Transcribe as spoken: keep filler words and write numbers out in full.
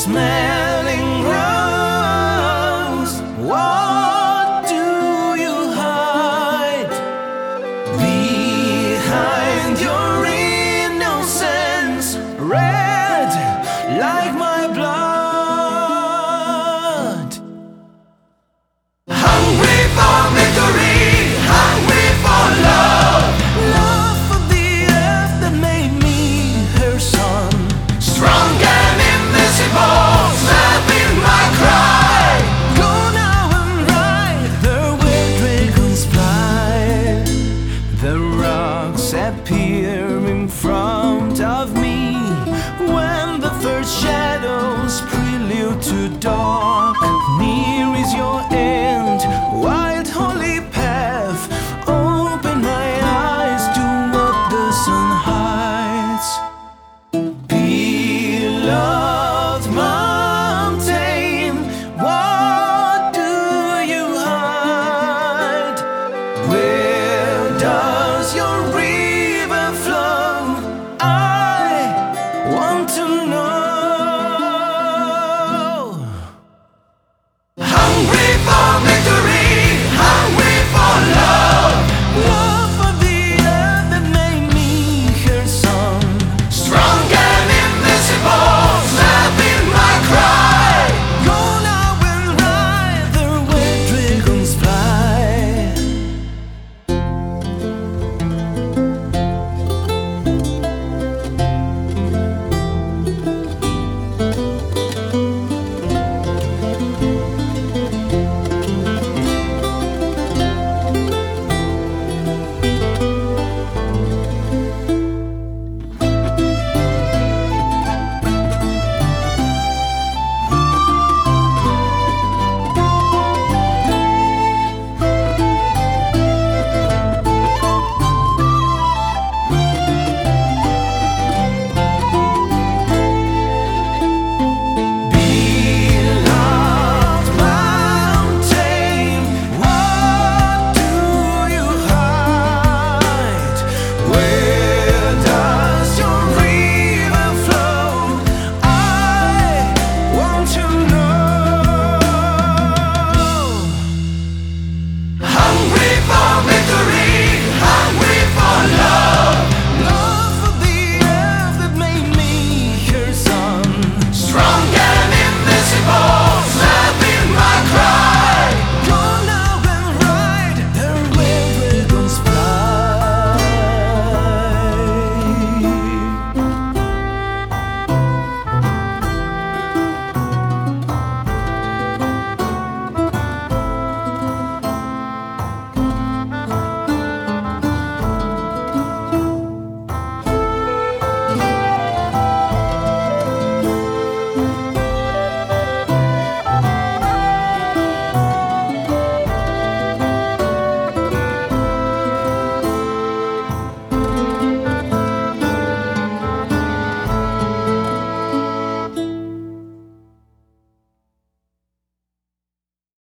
smelling rose. What do you hide behind your innocence? Red like my blood. Hungry for victory, hungry for love. Love for the earth that made me her son. Strong and invincible, snapping my cry. Go now and ride the where dragons fly. The rocks appear in front of me when the first shadows prelude to dark. Near is your end, wild holy path. Open my eyes to what the sun hides. Beloved mountain, what do you hide? Where does your river flow? I want to know.